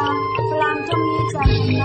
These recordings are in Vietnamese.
Flam trong hi chan na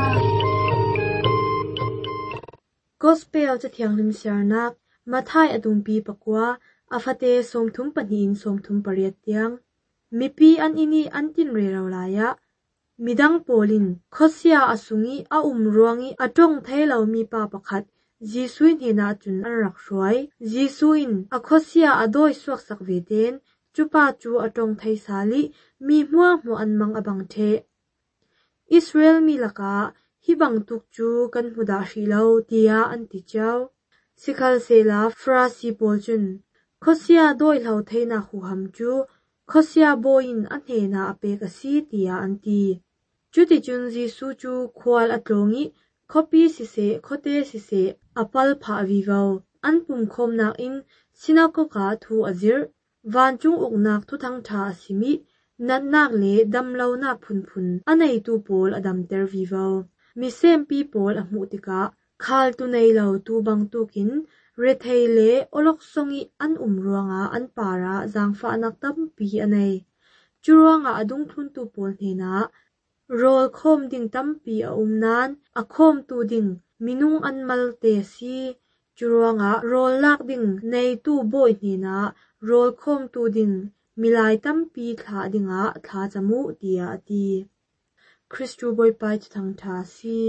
Gospel cha thiang lim sarnak Mathai adumpi pakwa afate somthum panin somthum pariat tiang mipi an ini antin rerawlaya midang polin khosia asungi a umruangi atong thailo mi pa pakhat Jisuin hina chun an rakhroi Jisuin a khosia adoi suak sak veten chupa chu atong thai sali mi hmuang hmu an mang abang the Israel mi laka hi bang tuk chu kan huda hrilo tia an ti chau sikhal sela frasi polchun khosia doi hlau theina hu ham chu khosia boin an hena ape ka si tia an ti chuti chun Jisu chu khwal atlongi khopi sise khote sise apal pha vivo an pum khom nak in sinagoga thu azir van chung uknak thu thang tha asimi nat nak le damlo nak phun phun anei tu pol adam ter vivo mi sem pi pol a hmu tika khal tu nei lo tu bang tukin rethei le olok songi an umruanga an para zangfa nak tam pi anei churuanga adung thun tu pol hena rol khom ding tam pi a umnan a khom tu ding minung an malte si churuanga rol lak ding nei tu boy hena rol khom tu ding milai tam pi thla dinga thla chamu tia ati Christu boy pai thang tha si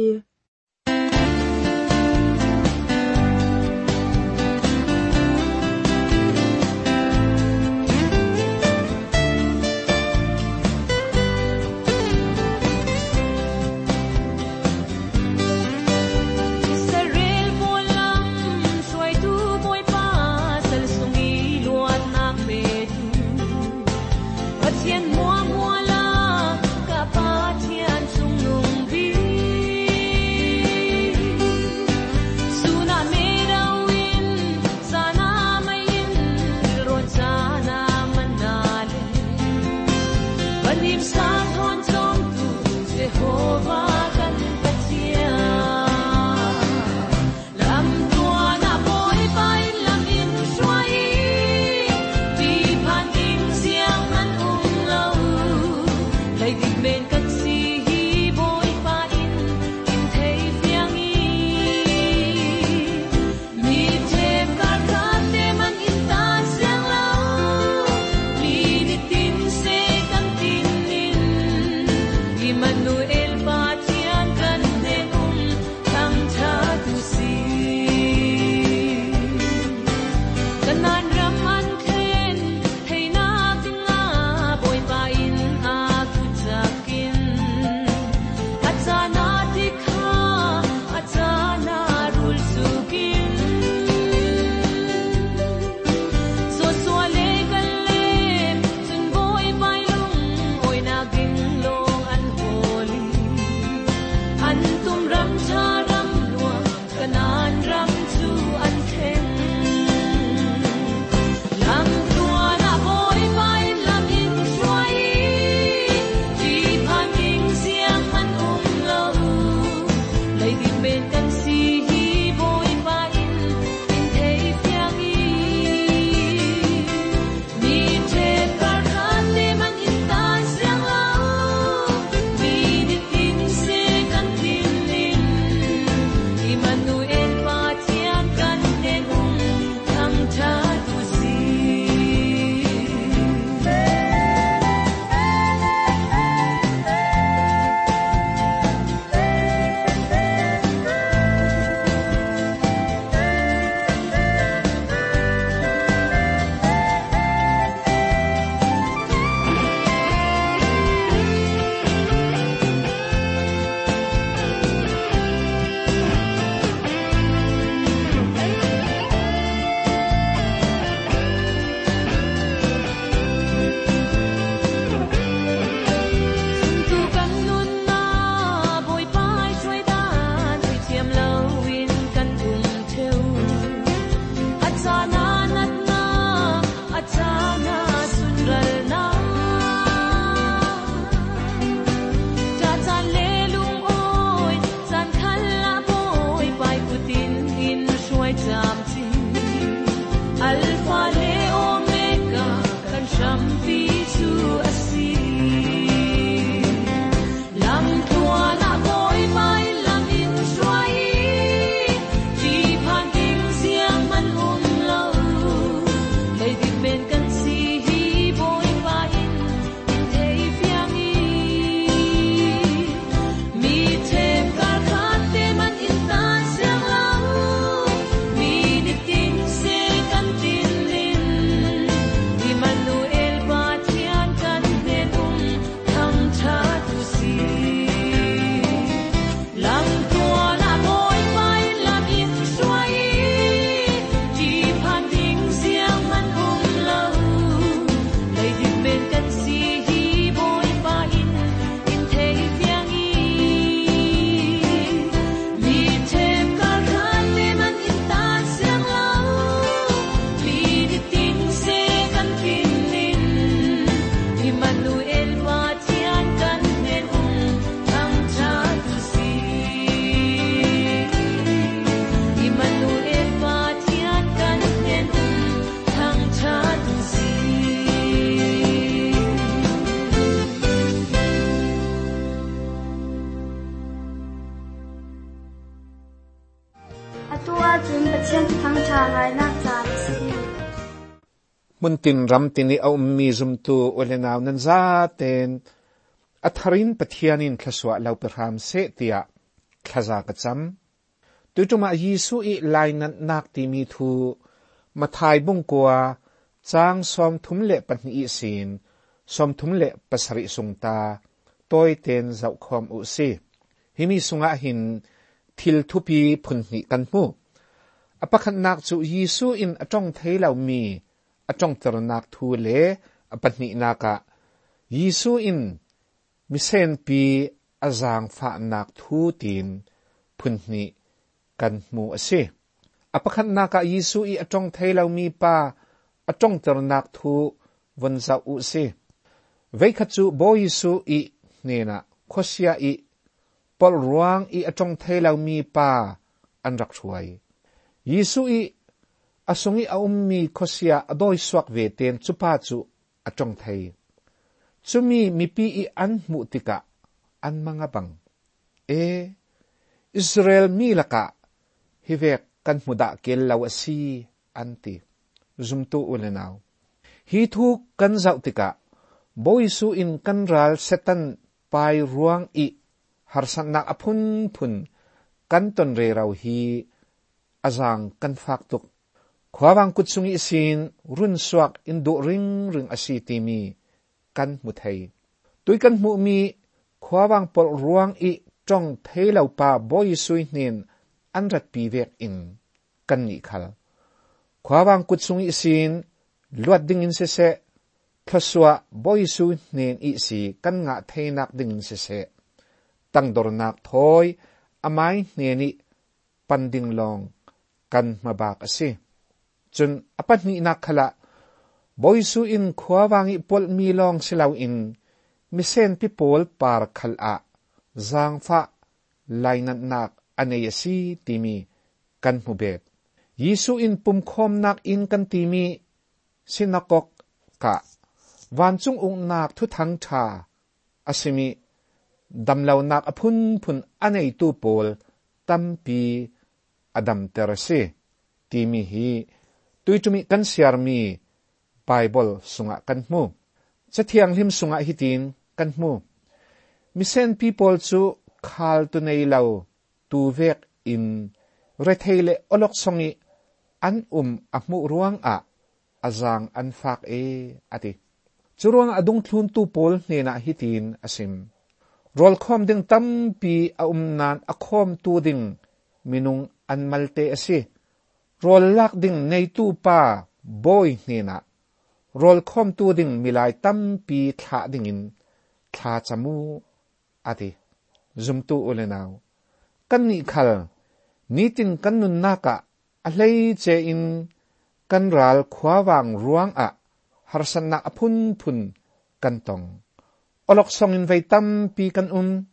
chun pathian thang tha ngai nak chan si mun tin ram tin au mi zum tu olenaw nan za ten atharin pathianin thlaswa lau perham se tia thlaza ka cham tutuma Yesu I lainan nak ti mi thu mathai bung kwa chang som thum le pani I sin som thum le pasari sungta toy ten zau khom u si himi sunga hin thil thupi phunni kan mu apakhan nak chu Yesu in atong theilau mi atong ternak thu le apani naka Yesu in misen pi azang fa nak thu tin phunni kan mu ase apakhan naka Yesu I atong theilau mi pa atong ternak thu vanza u se veikhachu bo Yesu I nena khosia I pol ruang I atong theilau mi pa anrak thuai Yesu I asungi aummi khosia adoi swak ve ten chupa chu atong thei chumi mipi I an mutika an mga bang Israel mi laka hivek kan muda kel lawasi anti zumtu ulenaw hi thu kan zautika boisu in kanral setan pai ruang I harsan na apun pun kanton re raw hi azang kan faktuk khwawang kutsungi sin run swak indo ring ring asiti mi kan muthai tui kan mu mi khwawang pol ruang I tong theilau pa boisu nin anrat pi vek in kan ni khal khwawang kutsungi sin luat ding in se thaswa boisu nen I si kan nga theinak ding in se tangdornak thoi amai neni panding long kan mabak ase chun apat ni nakhala boisu in khwawangi pol mi long silaw in misen people par khala zangfa lainan nak aneyasi timi kan mubet Yesu in pumkhom nak in kan timi sinakok ka wanchung ung nak thu thang tha asimi damlaw nak apun pun anei tu pol tampi adam terase timi hi tuitumi kan siarmi Bible sunga kan mu chathiang lim sunga hitin kan mu misen people chu khal tu nei lau tu vek in retheile olok songi an ahmu ruang a azang an fak ati churuang adung thlun tu pol nena hitin asim rol khom ding tampi a nan akhom tu ding minung an malte ase rol lak ding nei tu pa boy nena rol khom tu ding milai tampi tha ding in tha chamu ati zum tu ulenaw kan ni khal nitin kan nun naka alei che in kan ral khwawang ruang a harsan na apun pun kan tong olok song in vai tampi kan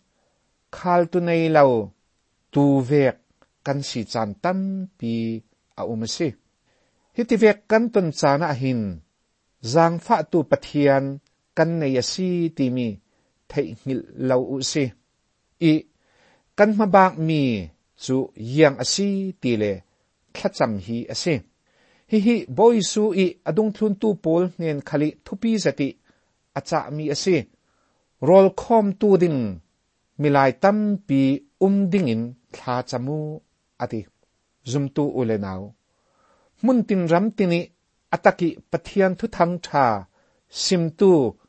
khal tu nei lau tu vek kan si chan tampi a umase hiti vek kan ton chana hin zang fa tu pathian kan nei asi timi thei ngil lau u se I kan mabak mi chu yang asi tile thacham hi ase hi boisu I adung thlun tu pol nen khali thupi zati acha mi ase rol khom tu ding milai tampi ding in thla chamu ati zumtu ulenaw muntin ramtini ataki pathian thu thang tha simtu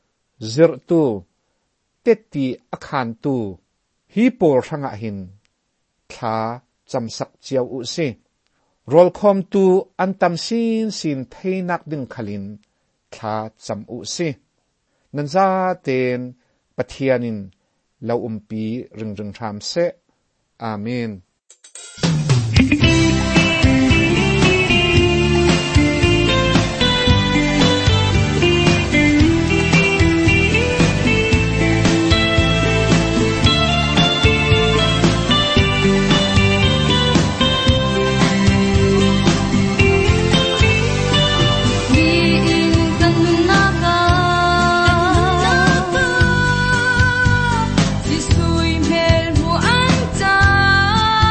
zirtu teti akhan tu hi por thanga hin thla chamsak chiaw u se rol khom tu antam sin theinak ding khalin thla cham u se nanza ten pathianin lau umpi ring tham se amen Hãy subscribe cho kênh Ghiền Mì Gõ để không bỏ lỡ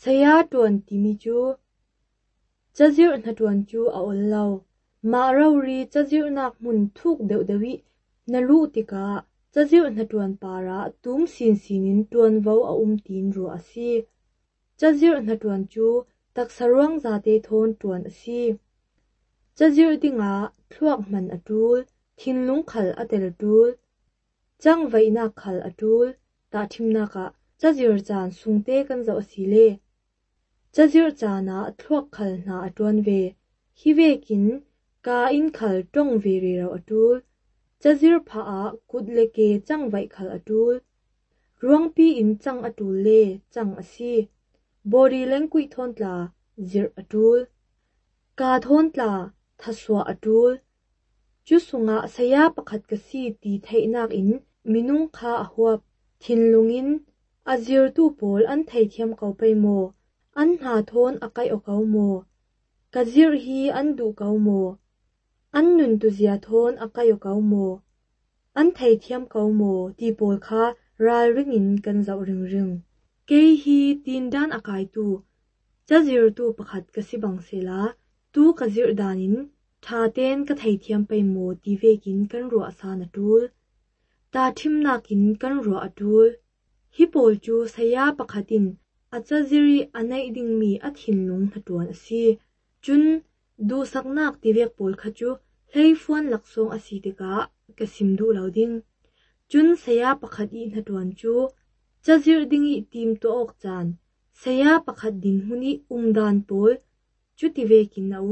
saya tuan timi chu chazir na tuan chu a ol lo ma rauri chazir nak mun thuk deuh dewi na lu tika chazir na tuan para tum sin sinin tuan vo a tin ru asi chazir na tuan chu tak sarwang za te thon tuan asi chazir dinga thuak man atul thinlung khal atel tul chang vaina khal atul ta thimna ka chazir chan sungte kan zo asile chazir chana thuak khal na atwan ve hi vekin ka in khal tong ve ri ro atul chazir pha a kutleke chang vai khal atul ruang pi in chang atul le chang asi body language thon tla zir atul ka thon tla thaswa atul chu sunga saya pakhat ka si ti theinak in minung kha ahwap thinlungin azir tu pol an thei thiam kau pe mo an ha thon akai o kau mo kazir hi an du kau mo an nun tu zia thon akai o kau mo an thei thiam kau mo ti pol kha ral ringin kan zau ring ring ke hi tin dan akai tu chazir tu pakhat ka si bang sela tu kazir danin tha ten ka thei thiam pe mo ti vekin kan ro asa na tul ta thim nakin kan ro atul hi pol chu saya pakhatin achaziri anai ding mi athinlung hatuan asi chun du saknak ti vek pol khachu hleifuan laksong asi tika kasim du lauding chun saya pakhati hatuan chu chazir dingi tim to ok chan saya pakhat din huni umdan pol chu ti vekin na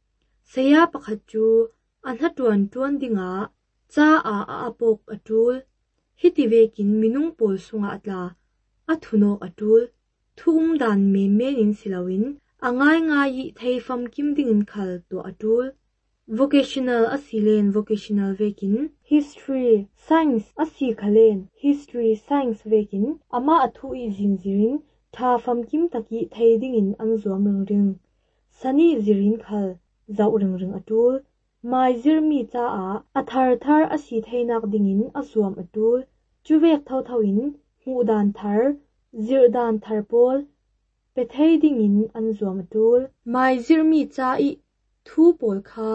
saya pakhat chu anhatuan tuan dinga cha a apok atul hiti vekin minung pol sunga atla athunok atul thum dan me in silawin angai ngai theifam kim dingin khal to atul vocational asilen vocational vekin history science asi khalen history science vekin ama athu I zinzirin tha fam kim taki theidingin anzuam ring sani zirin khal zau ring atul mai zirmi cha a athar asi theinak dingin azuam atul chuvek thawin hudan thar zirdan thar pol pethei dingin anzuam atul mai zirmi cha I thu pol kha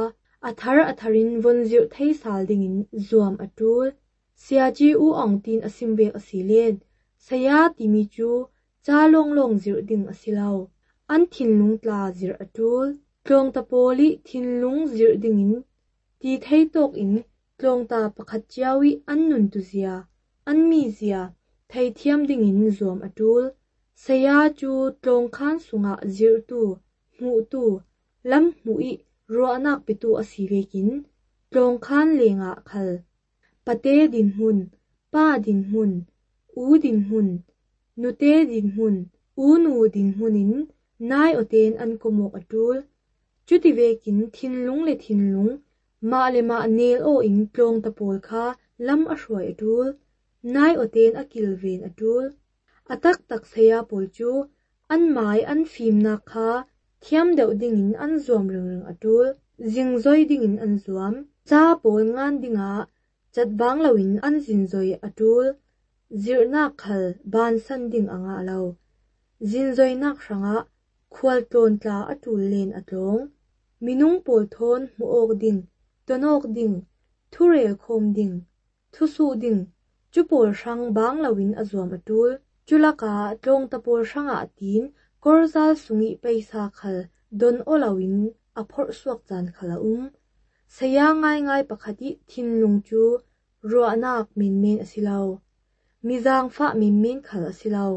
atharin vonzir thei sal dingin zuam atul siaji u ong tin asimbek asilen saya timi chu cha long zir ding asilaw an thinlung tla zir atul tlong ta poli thinlung zir dingin ti thei tok in tlong ta pakhat chiawi an nun tu zia an mi zia thei thiam dingin zuam atul saya chu tlong khan sunga zir tu mu tu lam hui ro anak pitu asivekin tlong khan lenga khal pate din hun pa din hun u din hun nute din hun u nu din hunin nai oten an komok atul chuti vekin thinlung le thinlung ma le ma nel o in tlong ta pol kha lam a hruai atul nai oten akil ven atul atak tak saya pol chu an mai an fim na kha thiam deuh dingin an zuam ring atul jingzoi dingin an zuam cha pol ngan dinga chatbang lawin an jinzoi atul zirna khal ban san ding anga lo jinzoi nak ranga khwal ton tla atul len atlong minung pol thon muok ding tonok ding thurel khom ding thusu ding chupol rang bang lawin azuam atul chulaka tlong tapol ranga tin korzal sungi paisa khal don olawin aphor suak chan khala saya ngai pakhati thinlung chu ruanak min asilaw mizang fa min khal asilaw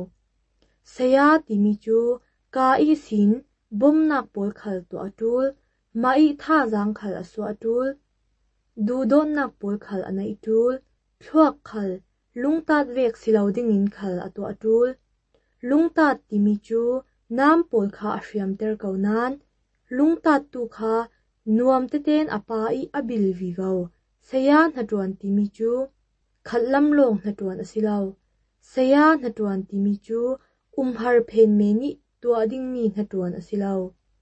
saya timi chu ka I sin bomnak pol khal to atul mai tha jang khal asu atul du don nak pol khal anai tul thuak khal lungtat vek silaw dingin khal atu atul lungtat timi chu nam pol kha hriam ter kaunan lungtat tu kha nuam te ten apa I abil vivo saya hatuan timi chu khatlam long hatuan asilaw saya hatuan timi chu umhar phen meni tua ding mi hatuan asilaw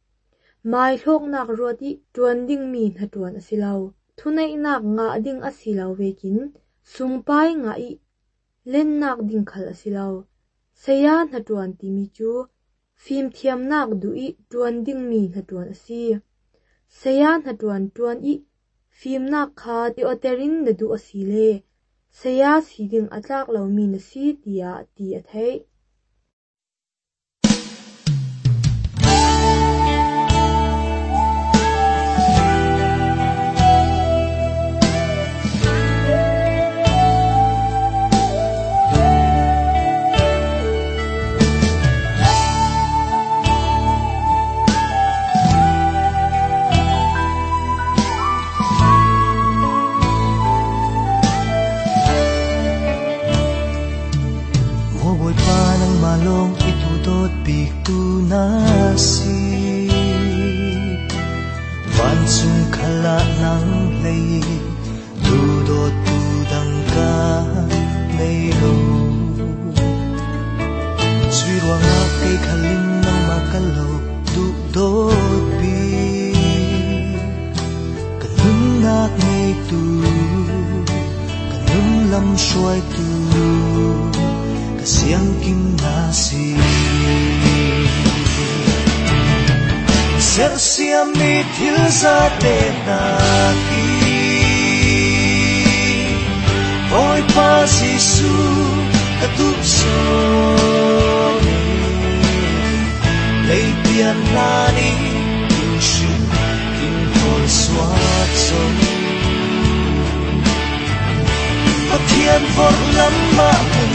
mai hlok nak ruati tuan ding mi hatuan asilaw thunai nak nga ding asilaw vekin sungpai nga I len nak ding khal asilaw saya hatuan timi chu phim thiam nak du i tuan ding mi na tuan asi seya na tuan i phim nak kha ti oterin na du asi le seya si ding atlak lo mi na si tia ti athai Malong itudot bigtu nasi Wansung kala nang lay Tudot tudang ka maylo Swirwang akay kalim ng makalog Tudot big Kanun nak ngay tu Kanun lam shuay tu Siang kim nasi Sersia mitil za te naki Hoy pa Sisu katup soni Lay pian nani Kim shu kim hol swat son Patian for lama mong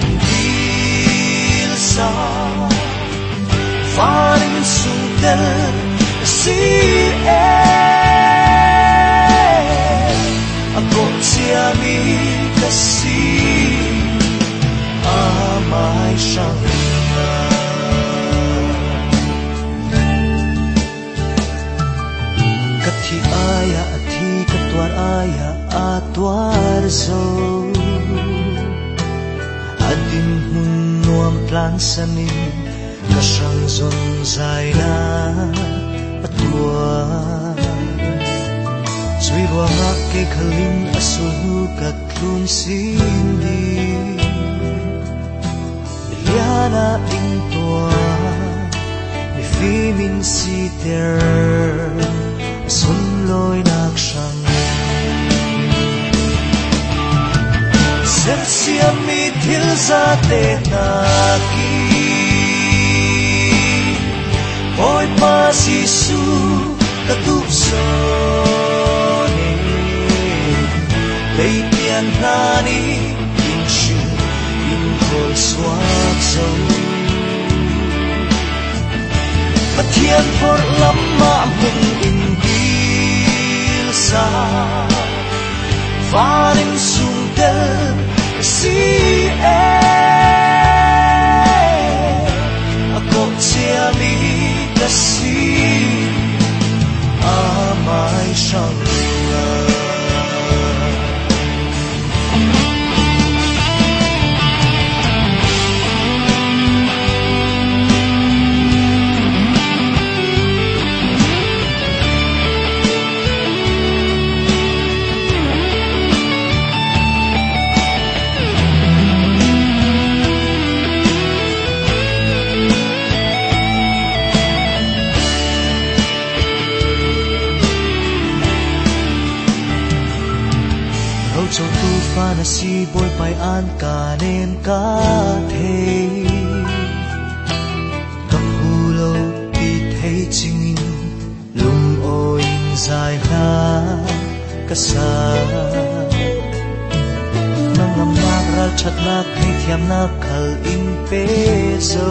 Faring sungtel si Ako siyami kasi Amay siyang Kathi aya at hi katwar aya atwar so Adin nuam plan sanin Kasang zon zay na patua Suirwa nga kay kalim asul katlun sindi Miliana ingtua Ni fimin siter Asunloy naksyang Sersia mitil za te naki Hoy pa Sisu katup soni Lay pian nani King shu King hol swak so Patian for lama mong ingil sa Faring sungtel si Ako siyami kasi amay siyang Trong tu pha na si boy pai an ka nem ka thei Kam hulo ti thei chingin lum o in zai na kasa Nangam nak ral chat nak thei thiam nak khal in pe so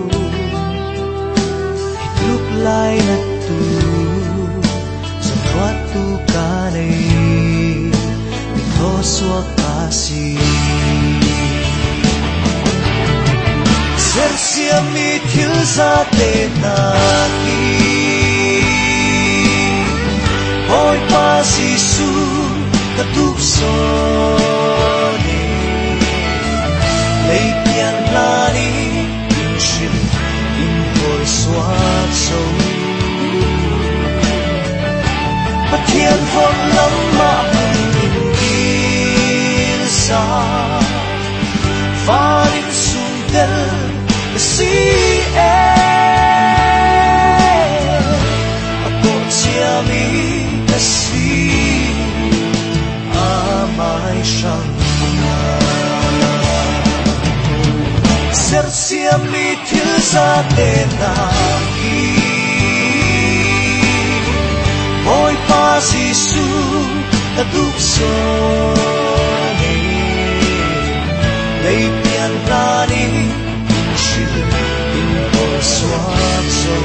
Hitluk lai na tu Som thoát tu ka nei Suwa kasi Sersia mitil za te naki Hoy pa Sisu katup soni Lay pian nani King shu King hol swat so Patian for lama Faring sungtel si sa tena ki Hoy pa Giêsu ta đúc so ni Lấy tiền ra đi Chữ in hồi xóa dấu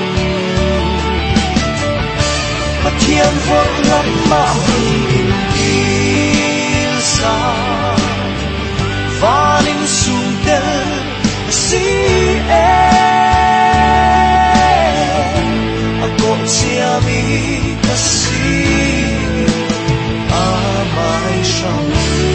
Mà thiên vội lắm mà hừng in tin xa Và linh xuống tên si Ako siya mi kasi Amay siyang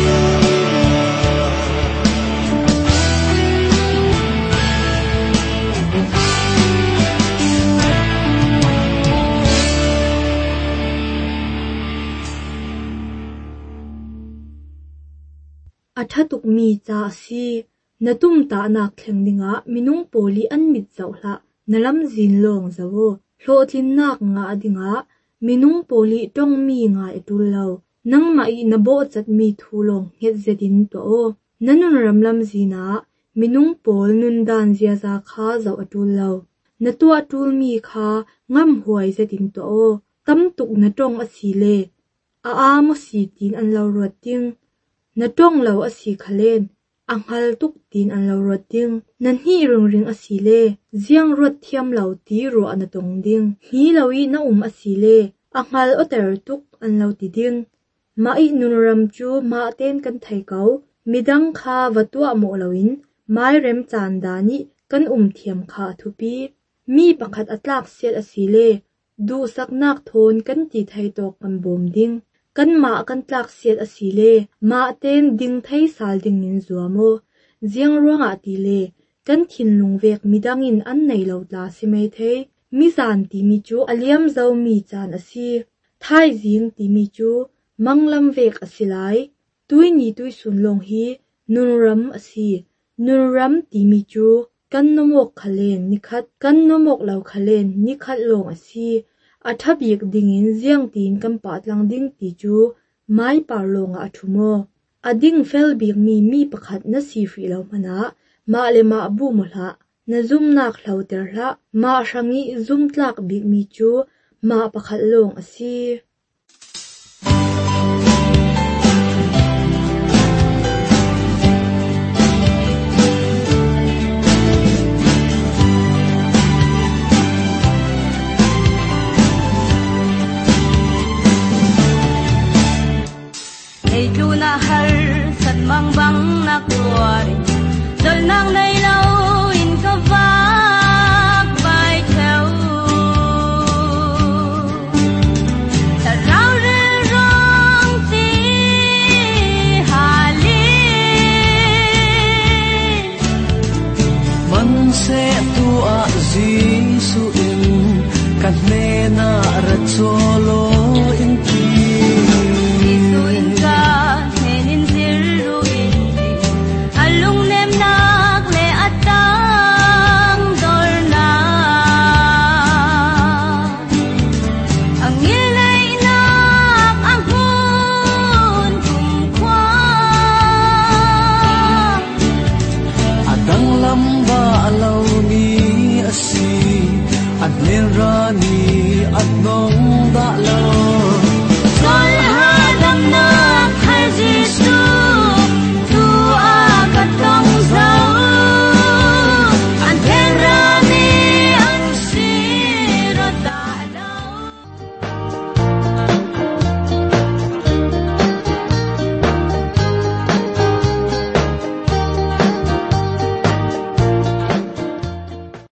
Athatuk mi cha si natum ta nak thleng dinga minung poli an mit zawhla nalam zin long zawo hlotin nak nga dinga minung poli tong mi nga etul lo nangma I nabo chat mi thulong het zedin to o nanun ramlam zina minung pol nun dan zia za kha zaw atul lo natua tul mi kha ngam huai zedin to o tam tuk na tong asile a mo si tin an lo roting na tong lo asi khalen anghal tuk tin an lo rot ding nan hi ring asile ziang rot thiam lo ti ro an tong ding hi lowi na asile anghal oter tuk an lo ti ding mai nunram chu ma ten kan thai kau midang kha watwa mo loin mai rem chan dani kan thiam kha thupi mi pakhat atlak set asile du saknak thon kan ti thai tok kan bom ding kan ma kan tlak set asile ma ten ding thai sal ding nin zuamo ziang ronga ti le kan thin lungvek midangin an nei lo tla si mai the mi zan ti mi chu aliam zo mi chan asi thai jing ti mi chu manglam vek asilai tuini tui sun long hi nunram asi nunram ti mi chu kan nomok khalen nikhat kan nomok lo khalen nikhat long asi athabik dingin ziang tin kan patlang ding ti chu mai parlonga athumo ading fel bik mi pakhat na si fri lo mana ma le ma bu mola na zum nak hloter la ma rangi zum tlak bik mi chu ma pakhat long asi na har sat mang bang na kuari dol nang nei lo in ka vak bai theo ta rau re rong ti hali man se tu a Giêsu in kan me na ra cholo in ti Rani